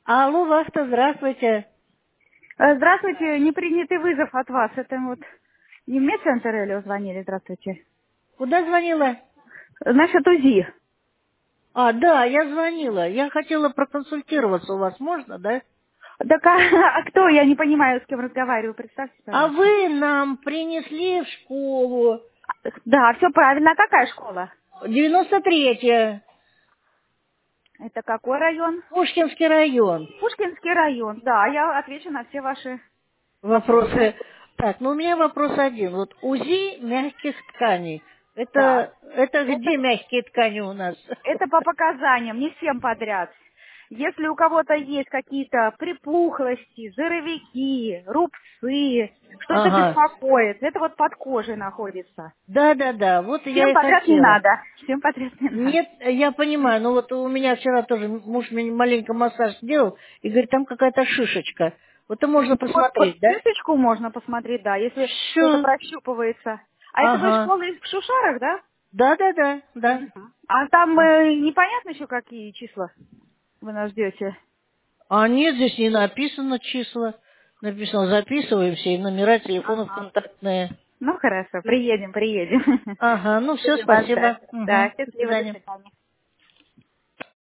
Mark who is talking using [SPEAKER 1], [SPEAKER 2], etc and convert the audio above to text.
[SPEAKER 1] Алло, Вахта, здравствуйте.
[SPEAKER 2] Здравствуйте, непринятый вызов от вас. Это вот не в медцентр или звонили? Здравствуйте.
[SPEAKER 1] Куда звонила?
[SPEAKER 2] Насчет УЗИ.
[SPEAKER 1] А, да, я звонила. Я хотела проконсультироваться у вас, можно, да?
[SPEAKER 2] Так а кто? Я не понимаю, с кем разговариваю. Представьте,
[SPEAKER 1] А
[SPEAKER 2] пожалуйста.
[SPEAKER 1] вы нам принесли в школу
[SPEAKER 2] Да, все правильно. А какая школа?
[SPEAKER 1] 93-я,
[SPEAKER 2] Это какой район?
[SPEAKER 1] Пушкинский район.
[SPEAKER 2] Пушкинский район. Да, я отвечу на все ваши вопросы.
[SPEAKER 1] Вопросы. Так, ну у меня вопрос один. Вот УЗИ мягких тканей.
[SPEAKER 2] Так.
[SPEAKER 1] Это
[SPEAKER 2] Это
[SPEAKER 1] где мягкие ткани у нас?
[SPEAKER 2] Это по показаниям, не всем подряд. Если у кого-то есть какие-то припухлости, жировики, рубцы, что-то
[SPEAKER 1] Ага.
[SPEAKER 2] беспокоит, это вот под кожей находится.
[SPEAKER 1] Да, вот я
[SPEAKER 2] Всем
[SPEAKER 1] и
[SPEAKER 2] подряд не
[SPEAKER 1] хотела.
[SPEAKER 2] надо. Всем подряд не надо.
[SPEAKER 1] Нет, я понимаю, но вот у меня вчера тоже муж мне маленько массаж сделал и говорит, там какая-то шишечка. Вот это можно
[SPEAKER 2] Вот
[SPEAKER 1] посмотреть, да?
[SPEAKER 2] шишечку можно посмотреть, да, если что-то
[SPEAKER 1] Все.
[SPEAKER 2] прощупывается. А это вы
[SPEAKER 1] Ага.
[SPEAKER 2] школа в Шушарах, да?
[SPEAKER 1] Да.
[SPEAKER 2] Мгм. А там непонятно еще какие числа вы нас ждете?
[SPEAKER 1] А нет, здесь не написано числа. Написано, записываемся и номера телефонов
[SPEAKER 2] Ага.
[SPEAKER 1] контактные.
[SPEAKER 2] Ну хорошо, приедем.
[SPEAKER 1] Ага, ну все,
[SPEAKER 2] Будем вас ждать.
[SPEAKER 1] спасибо. Угу.
[SPEAKER 2] Да,
[SPEAKER 1] До
[SPEAKER 2] счастливо, до
[SPEAKER 1] свидания.
[SPEAKER 2] свидания.